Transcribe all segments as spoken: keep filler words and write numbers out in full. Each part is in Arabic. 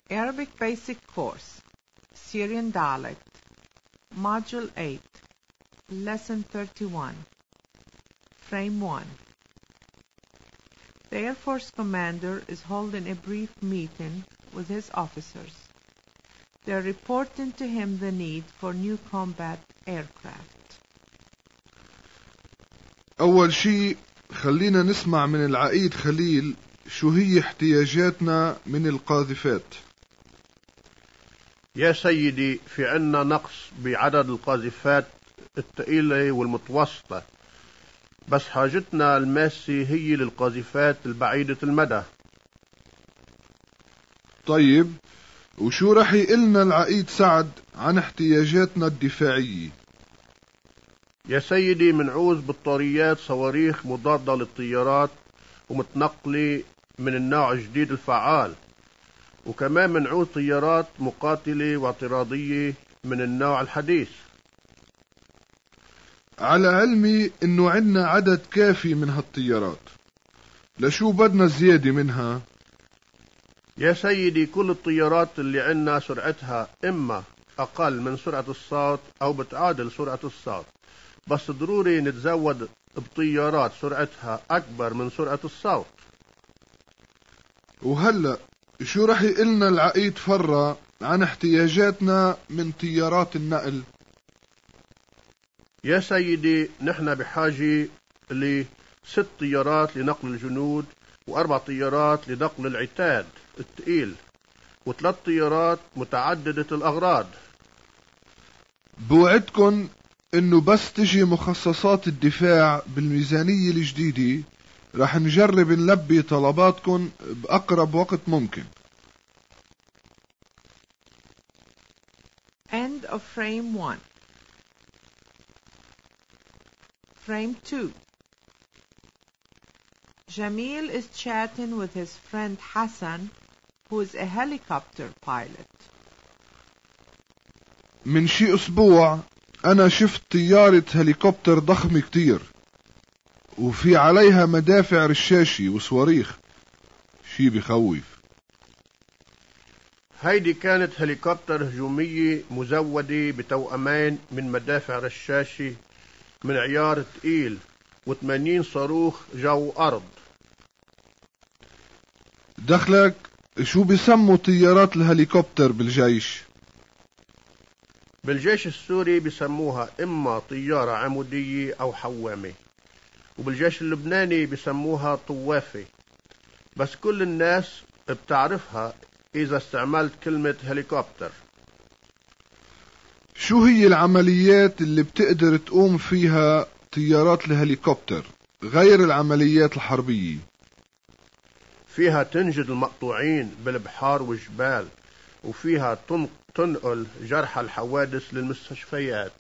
Arabic Basic Course, Syrian Dialect, Module eight, Lesson thirty-one, Frame one. The Air Force commander is holding a brief meeting with his officers. They are reporting to him the need for new combat aircraft. أول شيء خلينا نسمع من العقيد خليل شو هي احتياجاتنا من القاذفات. يا سيدي، في عنا نقص بعدد القاذفات الثقيلة والمتوسطة، بس حاجتنا الماسة هي للقاذفات البعيدة المدى. طيب، وشو رح يقلنا العقيد سعد عن احتياجاتنا الدفاعية؟ يا سيدي، منعوز بطاريات صواريخ مضادة للطيارات ومتنقلة من النوع الجديد الفعال، وكمان منعوز طيارات مقاتلة واعتراضية من النوع الحديث. على علمي انه عنا عدد كافي من هالطيارات، لشو بدنا زيادة منها؟ يا سيدي، كل الطيارات اللي عنا سرعتها اما اقل من سرعة الصوت او بتعادل سرعة الصوت، بس ضروري نتزود بطيارات سرعتها اكبر من سرعة الصوت. وهلأ شو رح يقلنا العقيد فرة عن احتياجاتنا من طيارات النقل؟ يا سيدي، نحن بحاجة لست طيارات لنقل الجنود، واربع طيارات لنقل العتاد الثقيل، وثلاث طيارات متعددة الاغراض. بوعدكن انه بس تجي مخصصات الدفاع بالميزانية الجديدة رح نجرب نلبي طلباتكن بأقرب وقت ممكن. End of Frame one. Frame two. Jamil is chatting with his friend Hassan, who is a helicopter pilot. من شي أسبوع أنا شفت طيارة هليكوبتر ضخمة كتير، وفي عليها مدافع رشاشي وصواريخ، شي بخوف. هيدي كانت هليكوبتر هجومية مزودة بتوأمين من مدافع رشاشي من عيار تقيل وثمانين صاروخ جو أرض. دخلك شو بسموا طيارات الهليكوبتر بالجيش؟ بالجيش السوري بسموها إما طيارة عمودية أو حوامة، وبالجيش اللبناني بسموها طوافة، بس كل الناس بتعرفها إذا استعملت كلمة هليكوبتر. شو هي العمليات اللي بتقدر تقوم فيها طيارات الهليكوبتر غير العمليات الحربية؟ فيها تنجد المقطوعين بالبحار والجبال، وفيها تنقل جرحى الحوادث للمستشفيات.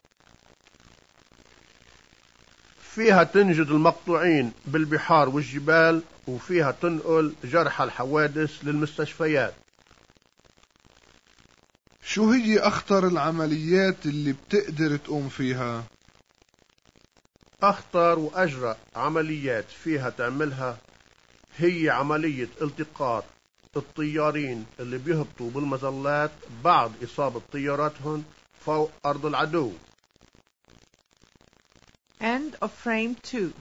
فيها تنجد المقطوعين بالبحار والجبال، وفيها تنقل جرحى الحوادث للمستشفيات. شو هي أخطر العمليات اللي بتقدر تقوم فيها؟ أخطر وأجرأ عمليات فيها تعملها هي عملية التقاط الطيارين اللي بيهبطوا بالمظلات بعد إصابة طياراتهم فوق أرض العدو. End of Frame two.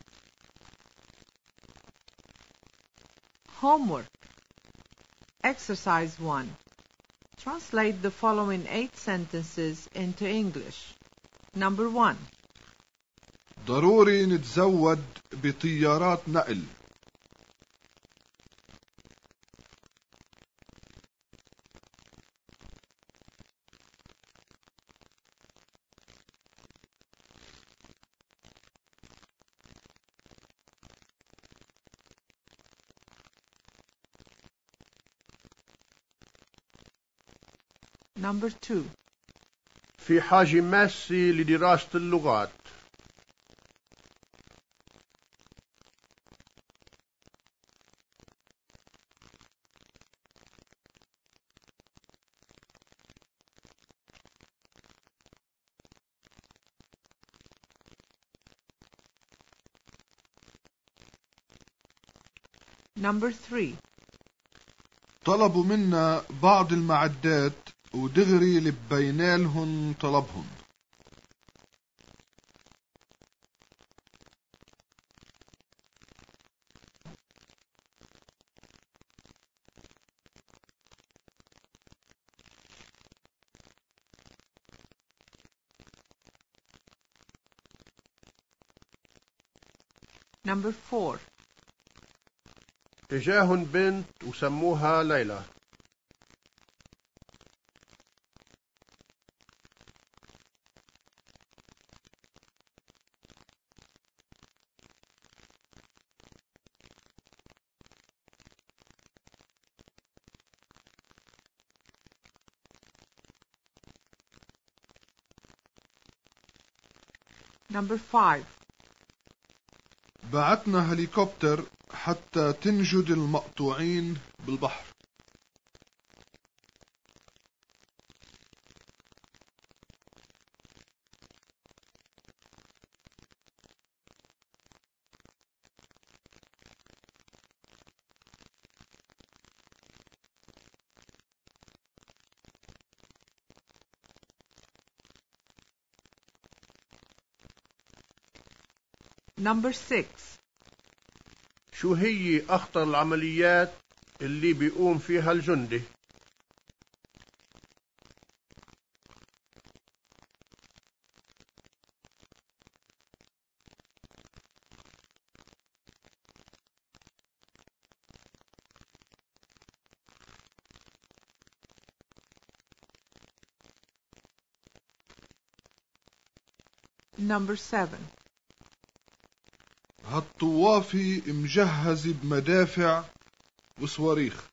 Homework. Exercise one. Translate the following eight sentences into English. Number one. ضروري نتزود بطيارات نقل. Number two. في حاجة ماسة لدراسة اللغات. Number three. طلبوا منا بعض المعدات ودغري لبينا لهم طلبهم. Number four. إجاهن بنت وسموها ليلى. Number five. بعتنا هليكوبتر حتى تنجد المقطوعين بالبحر. Number six. شو هي أخطر العمليات اللي بيقوم فيها الجندي؟ Number seven. هالطوافي مجهز بمدافع وصواريخ.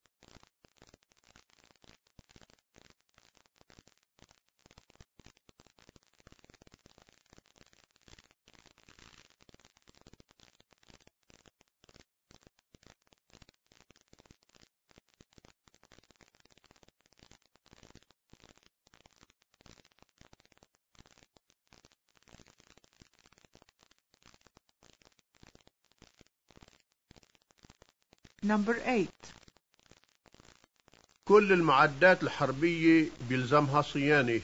Number eight. كل المعدات الحربية بيلزمها صيانة.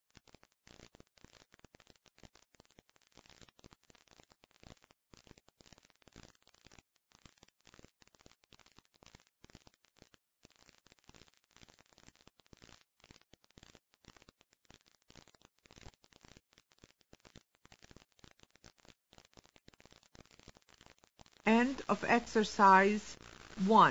End of exercise one.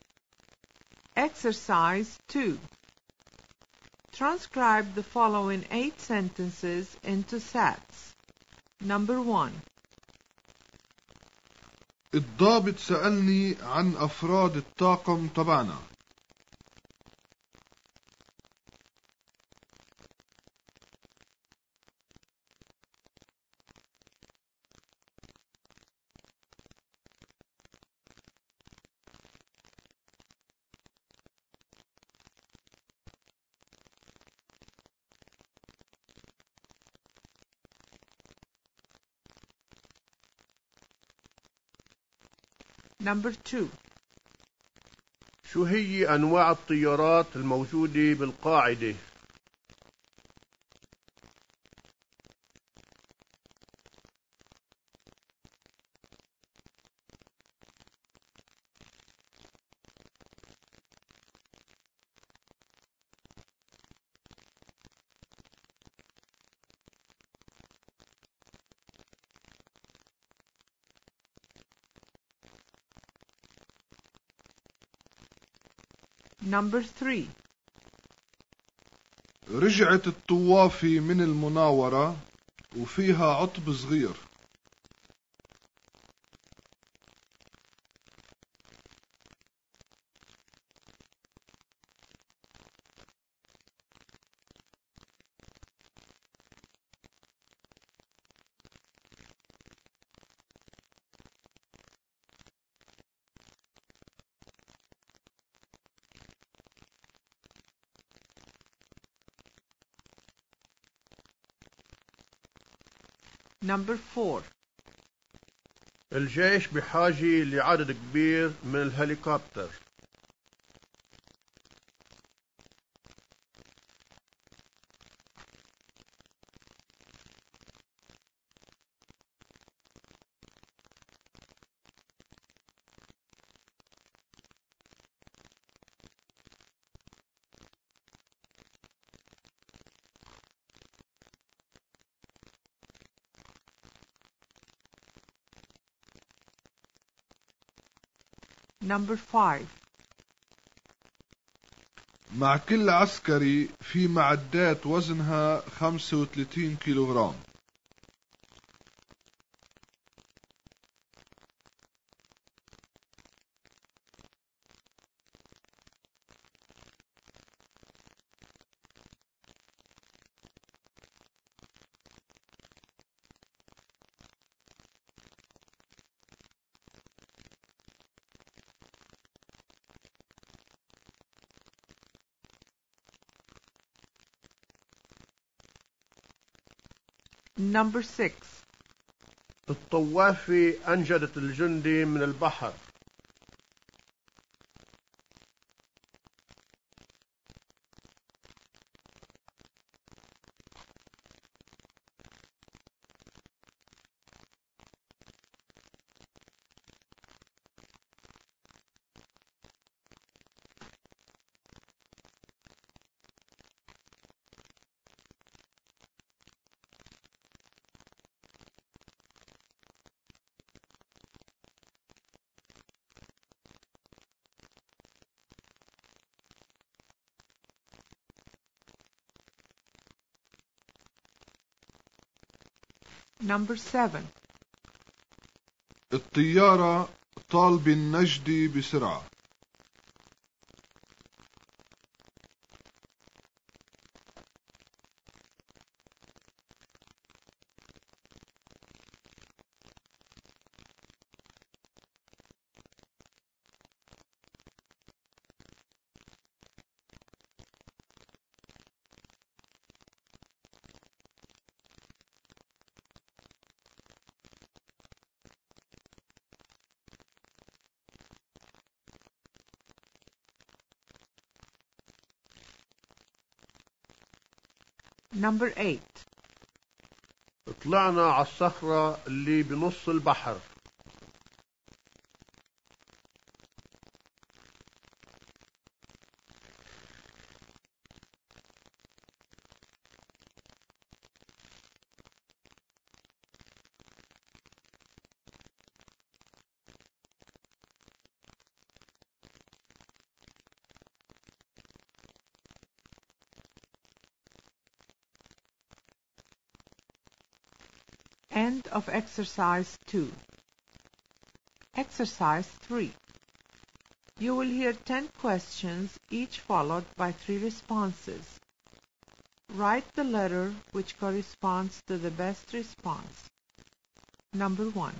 Exercise two. Transcribe the following eight sentences into sats. Number one. الضابط سألني عن أفراد الطاقم تبعنا. Number two. شو هي أنواع الطيارات الموجودة بالقاعدة؟ Number three. رجعت الطوافي من المناورة وفيها عطب صغير. Number four. الجيش بحاجة لعدد كبير من الهليكوبتر. Number five. مع كل عسكري في معدات وزنها خمسة وثلاثين كيلوغرام. Number six. الطوافي أنجدت الجندي من البحر. Number seven. الطيارة طالب النجدي بسرعة. Number eight. طلعنا على الصخرة اللي بنص البحر. End of exercise two. Exercise three. You will hear ten questions, each followed by three responses. Write the letter which corresponds to the best response. Number one.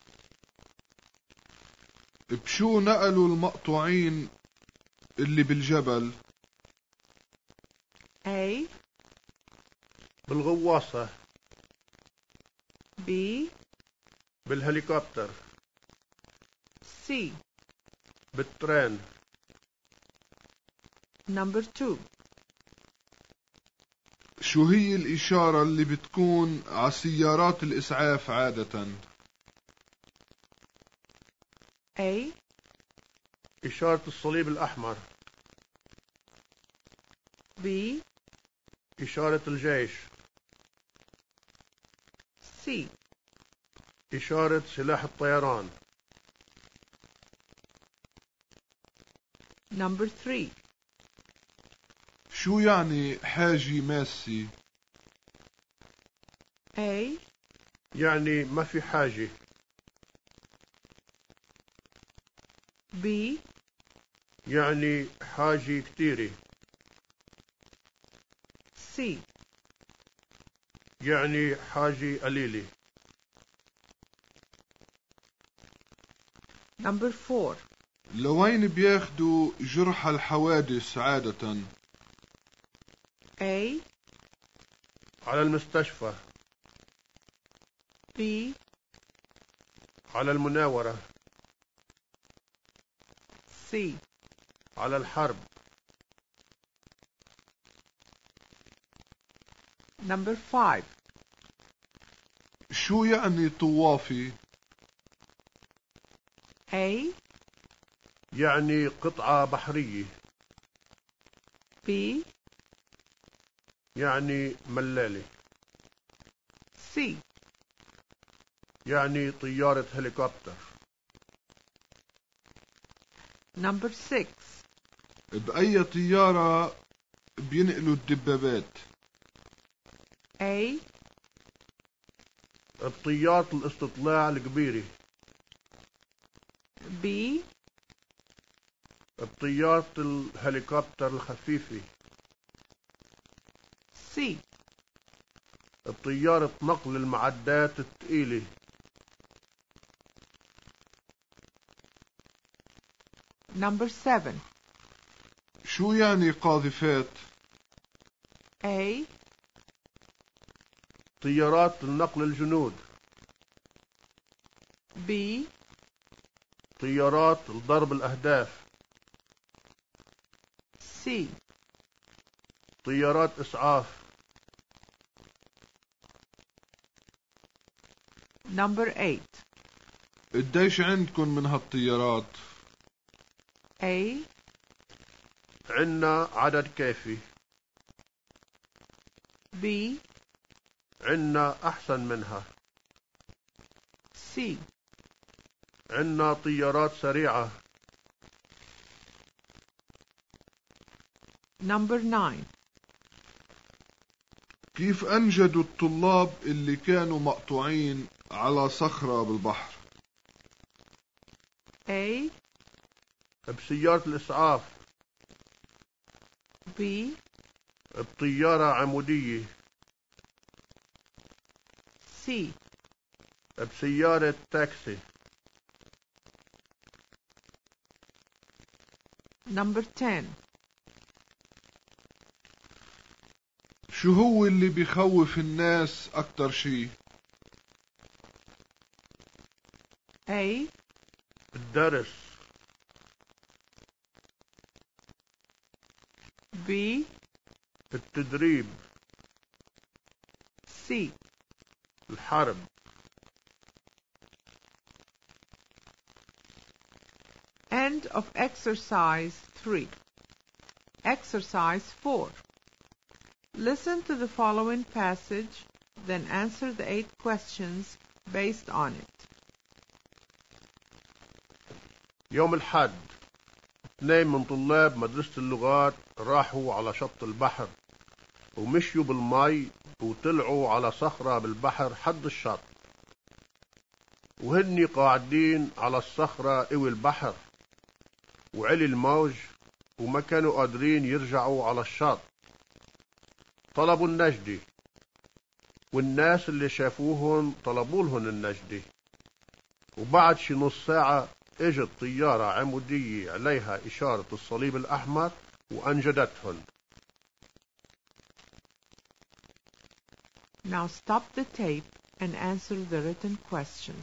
بشو نقلوا المقطوعين اللي بالجبل؟ A. بالغواصة. B. بالهليكوبتر. C. بالترين. Number two. شو هي الإشارة اللي بتكون على سيارات الإسعاف عادة؟ A. إشارة الصليب الأحمر. B. إشارة الجيش. C. إشارة سلاح الطيران. Number three. شو يعني حاجي ماسي؟ A. يعني ما في حاجة. B. يعني حاجة كتيرة. C. يعني حاجة قليلة. Number four. لوين بياخدوا جرح الحوادث عادة؟ A. على المستشفى. B. على المناورة. C. على الحرب. Number five. شو يعني طوافي؟ A. يعني قطعة بحرية. B. يعني ملالة. C. يعني طيارة هليكوبتر. Number six. بأي طيارة بينقلوا الدبابات؟ A. بطيارة الاستطلاع الكبيرة. B. بطيارة الهليكوبتر الخفيفة. C. بطيارة نقل المعدات الثقيلة. Number seven. شو يعني قاذفات؟ A. طيارات النقل الجنود. B. طيارات ضرب الأهداف. C. طيارات إسعاف. Number eight. قديش عندكن من هالطيارات؟ A. عنا عدد كافي. B. عنا أحسن منها. C. عنا طيارات سريعة. Number nine. كيف أنجدوا الطلاب اللي كانوا مقطوعين على صخرة بالبحر؟ A. بسيارة الإسعاف. B. بطيارة عمودية. C. بسيارة تاكسي. Number ten. شو هو اللي بيخوف الناس أكتر شي؟ A. الدرس. B. التدريب. C. الحرب. End of exercise three. Exercise four. Listen to the following passage, then answer the eight questions based on it. يوم الحد اثنين من طلاب مدرسة اللغات راحوا على شط البحر ومشيوا بالمي وطلعوا على صخرة بالبحر حد الشط، وهني قاعدين على الصخرة قوي البحر وعلي الموج وما كانوا قادرين يرجعوا على الشط. طلبوا النجدة والناس اللي شافوهم طلبوا لهم النجدة، وبعد شي نص ساعة اجت طيارة عمودية عليها إشارة الصليب الأحمر وأنجدتهم. Now stop the tape and answer the written questions.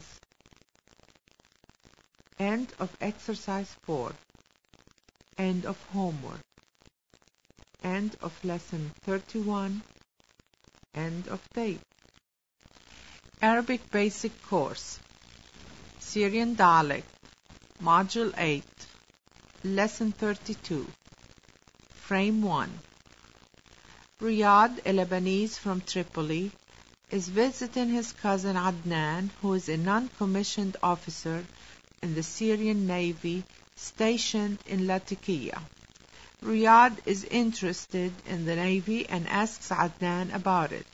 End of exercise four. End of homework. End of lesson thirty-one. End of tape. Arabic Basic Course. Syrian Dialect. Module eight. Lesson thirty-two. Frame one. Riyad, a Lebanese from Tripoli, is visiting his cousin Adnan, who is a non-commissioned officer in the Syrian Navy stationed in Latakia. Riyad is interested in the Navy and asks Adnan about it.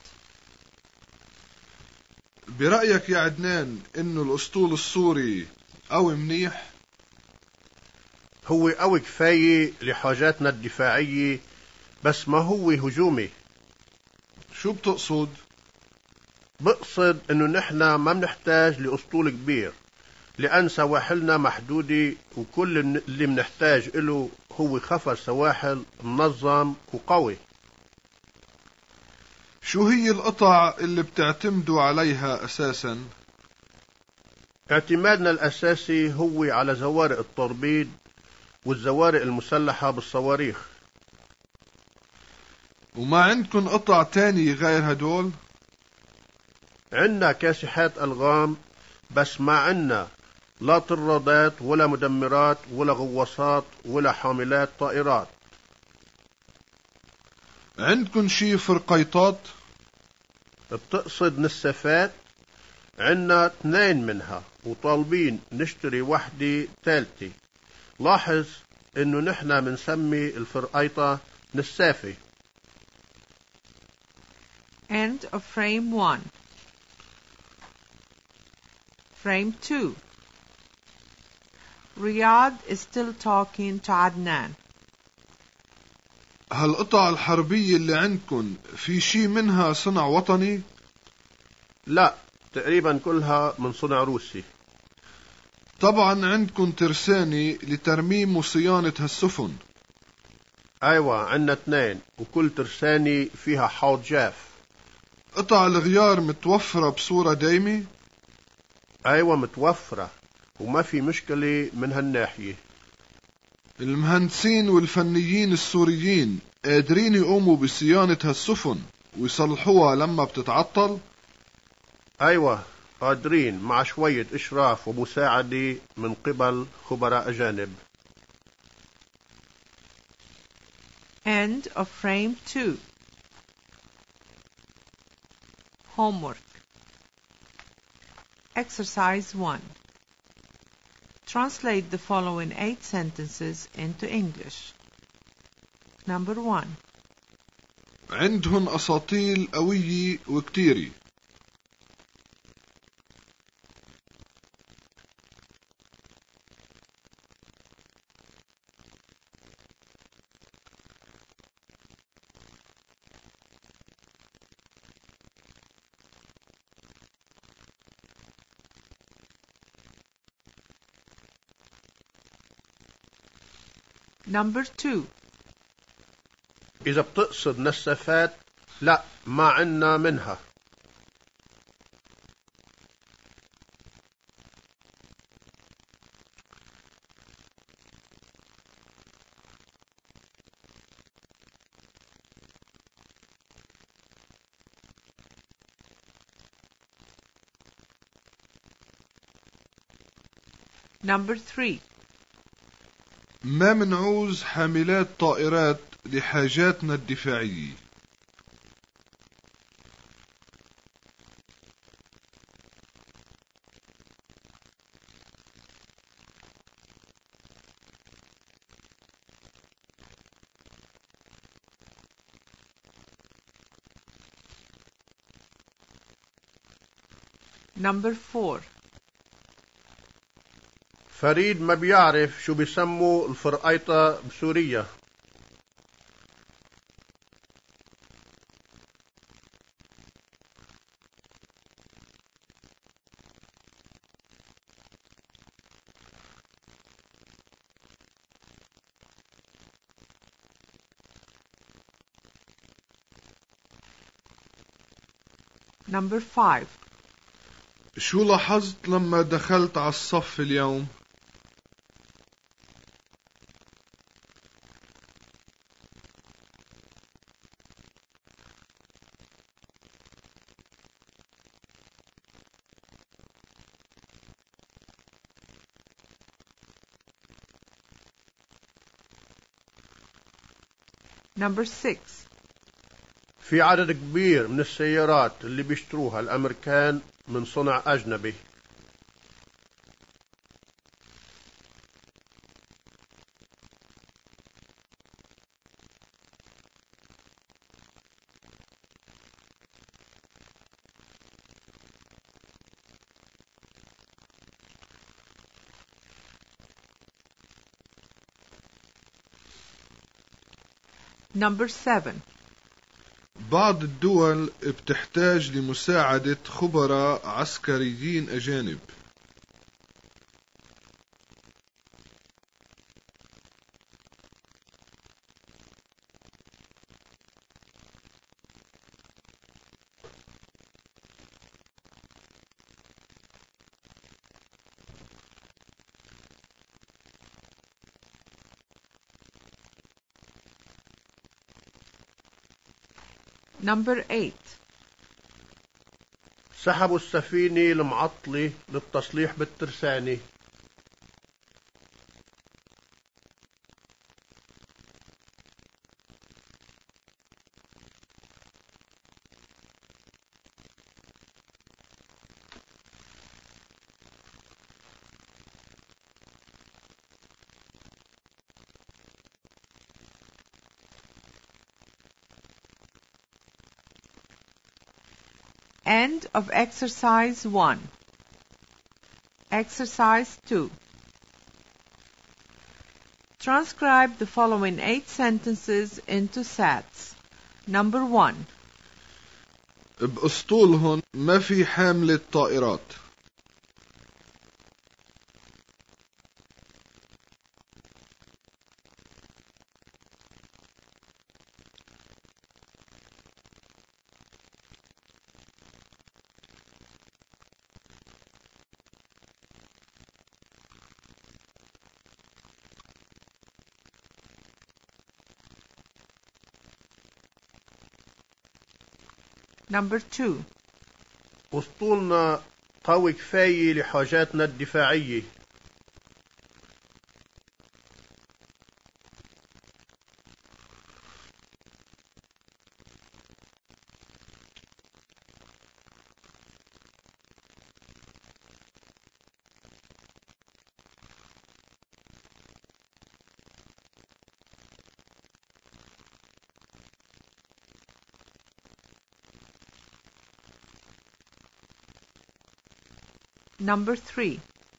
برأيك يا عدنان إنه الأسطول السوري قوي منيح؟ هو قوي كفاية لحاجاتنا الدفاعية بس ما هو هجومي. شو بتقصد؟ بقصد إنه نحنا ما بنحتاج لأسطول كبير لأن سواحلنا محدودة وكل اللي بنحتاج إله هو خفر سواحل منظم وقوي. شو هي القطع اللي بتعتمدوا عليها أساسا؟ اعتمادنا الأساسي هو على زوارق التوربيد والزوارق المسلحة بالصواريخ. وما عندكن قطع تاني غير هدول؟ عنا كاسحات ألغام بس ما عنا لا طرادات ولا مدمرات ولا غواصات ولا حاملات طائرات. عندكن شي فرقيطات؟ بتقصد نسفات؟ عنا اثنين منها وطالبين نشتري وحدة ثالثة، لاحظ إنه نحن بنسمي الفرقيطة نسافة. End of frame one. Frame two. Riyadh is still talking to Adnan. هالقطع الحربية اللي عندكن في شي منها صنع وطني؟ لا، تقريبا كلها من صنع روسي. طبعا عندكن ترساني لترميم وصيانة هالسفن. أيوة، عنا اثنين وكل ترساني فيها حوض جاف. قطع الغيار متوفرة بصورة دايمة؟ أيوة متوفرة وما في مشكلة من هالناحية. المهندسين والفنيين السوريين قادرين يقوموا بصيانة هالسفن ويصلحوها لما بتتعطل؟ أيوة قادرين مع شوية إشراف ومساعدة من قبل خبراء أجانب. End of frame two. Homework. Exercise one. Translate the following eight sentences into English. Number one. عندهن أساطيل قوية وكتيرة. Number two. إذا بتقصد نسافات، لا ما عنا منها. Number three. ما منعوز حاملات طائرات لحاجاتنا الدفاعية. Number four. فريد ما بيعرف شو بيسموا الفرقيطة بسوريا. Number five. شو لاحظت لما دخلت على الصف اليوم؟ Number six. في عدد كبير من السيارات اللي بيشتروها الأمريكان من صنع أجنبي. Number seven. بعض الدول بتحتاج لمساعدة خبراء عسكريين أجانب. Number eight. سحبوا السفينة المعطلة للتصليح بالترسانة. End of exercise one. Exercise two. Transcribe the following eight sentences into sats. Number one. بأسطولهم ما في حاملة طائرات. Number two. أسطولنا قوي كفاية لحاجاتنا الدفاعية. Number three.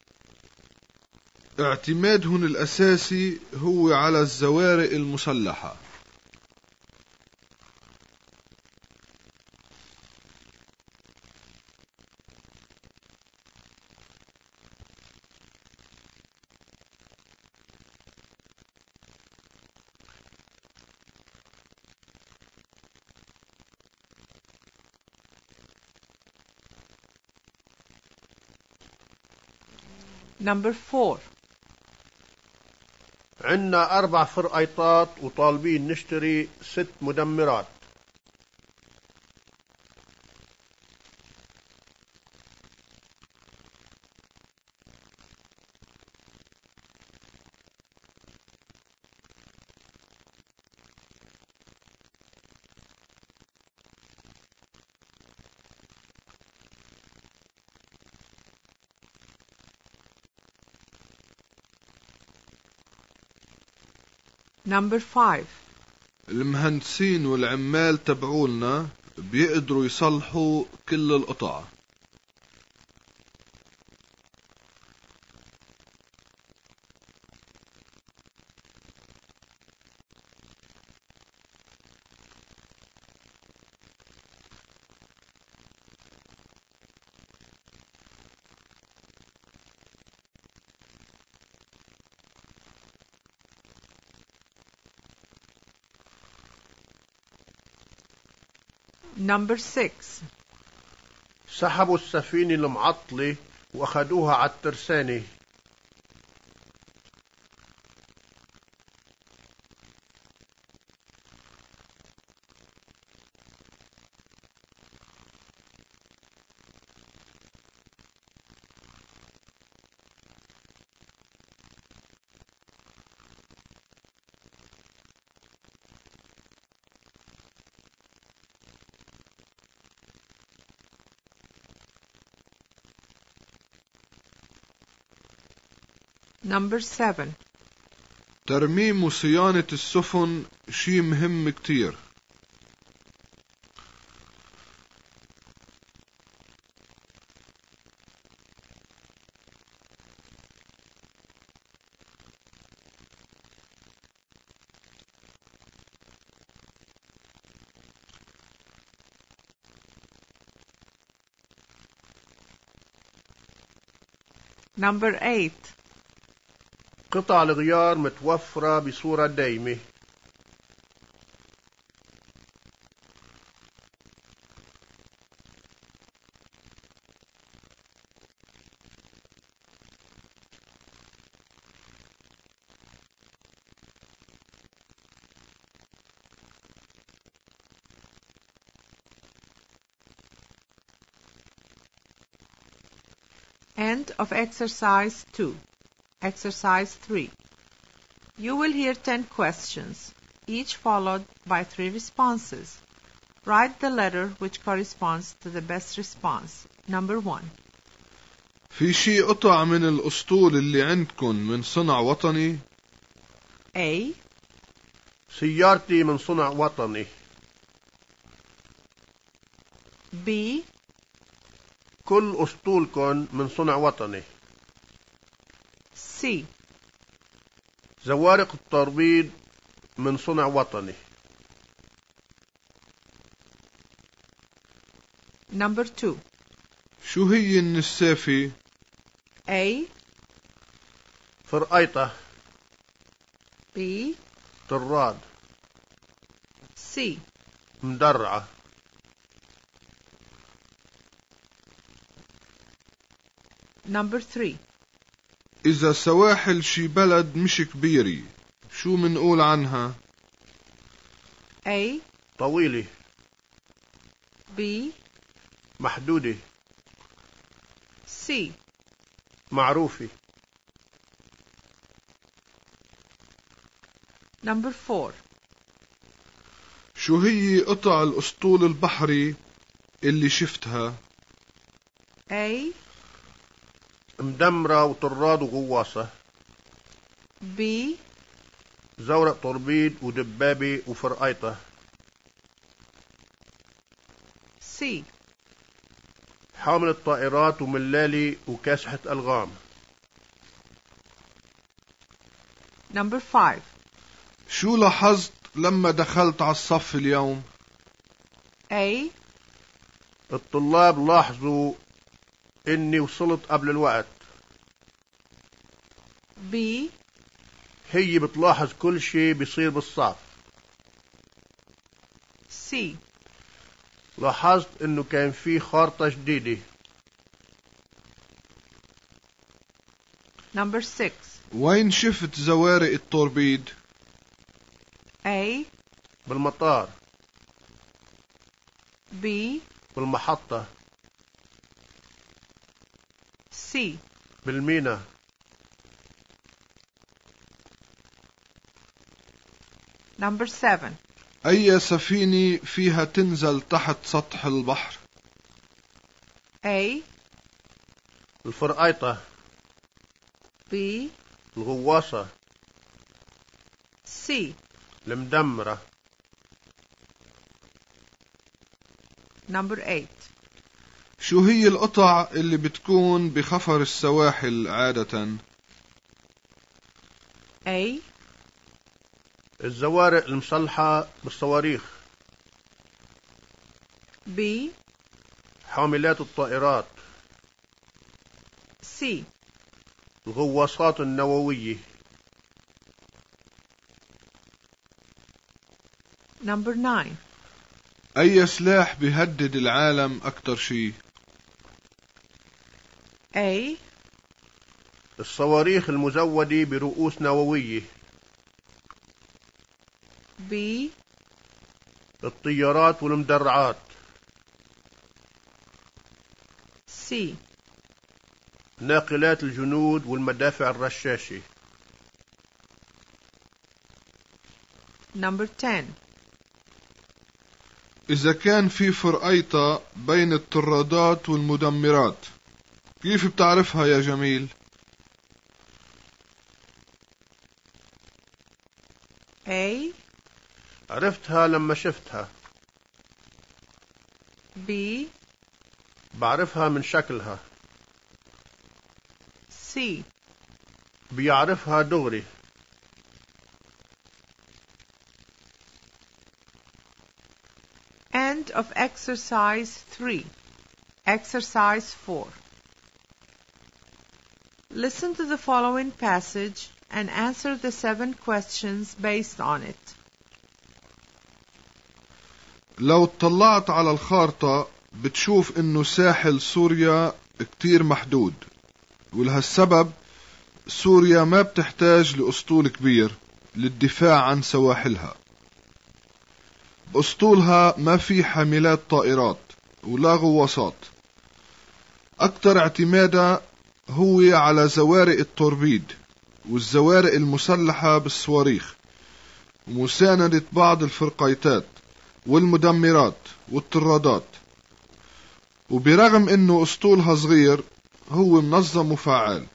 اعتمادهم الأساسي هو على الزوارق المسلحة. Number four. عنا أربع فرقيطات وطالبين نشتري ست مدمرات. Number five. المهندسين والعمال تبعولنا بيقدروا يصلحوا كل القطع. Number six. سحبوا السفينة المعطلة وأخدوها على الترسانة. Number seven. ترميم وصيانة السفن شيء مهم كتير. Number eight. قطع الغيار متوفرة بصورة دايمة. End of exercise two. Exercise three. You will hear ten questions, each followed by three responses. Write the letter which corresponds to the best response. Number one. في شي قطع من الأسطول اللي عندكن من صنع وطني؟ A. سيارتي من صنع وطني. B. كل أسطولكم من صنع وطني. C. زوارق التربيد من صنع وطني. Number two. شو هي النسافة؟ A. فرقيطة. B. طراد. C. مدرعة. Number three. إذا سواحل شي بلد مش كبيرة شو منقول عنها؟ A. طويلة. B. محدودة. C. معروفة. Number four. شو هي قطع الأسطول البحري اللي شفتها؟ A. مدمرة وطراد وغواصة. B. زورق تربيد ودبابة وفرقيطة. C. حامل الطائرات وملالي وكاسحة ألغام. Number five. شو لاحظت لما دخلت على الصف اليوم؟ A. الطلاب لاحظوا إني وصلت قبل الوقت. B. هي بتلاحظ كل شيء بيصير بالصف. C. لاحظت إنه كان في خارطة جديدة. Number six. وين شفت زوارق التوربيد؟ A. بالمطار. B. بالمحطة. C. بالمينا. Number seven. أي سفينة فيها تنزل تحت سطح البحر؟ A. الفرقيطة. B. الغواصة. C. المدمرة. Number eight. شو هي القطع اللي بتكون بخفر السواحل عادة؟ A. الزوارق المسلحة بالصواريخ. B. حاملات الطائرات. C. الغواصات النووية. Number nine. أي سلاح بيهدد العالم أكتر شي؟ A. الصواريخ المزودة برؤوس نووية. B. الطيارات والمدرعات. C. ناقلات الجنود والمدافع الرشاشة. Number ten. إذا كان في فرقيطة بين الطرادات والمدمرات كيف بتعرفها يا جميل؟ A. عرفتها لما شفتها. B. بعرفها من شكلها. C. بيعرفها دغري. End of exercise three. Exercise four. Listen to the following passage and answer the seven questions based on it. لو اطلعت على الخارطة بتشوف انه ساحل سوريا كتير محدود، ولهالسبب سوريا ما بتحتاج لأسطول كبير للدفاع عن سواحلها. أسطولها ما في حاملات طائرات ولا غواصات، أكتر اعتمادها هو على زوارق التوربيد والزوارق المسلحة بالصواريخ ومساندة بعض الفرقيتات والمدمرات والطرادات. وبرغم انه اسطولها صغير هو منظم وفعال.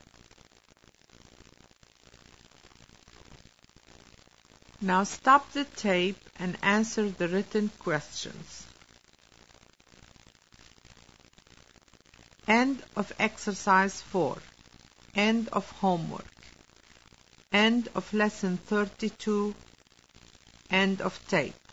Now stop the tape and answer the written questions. End of exercise four. End of homework. End of lesson thirty-two. End of tape.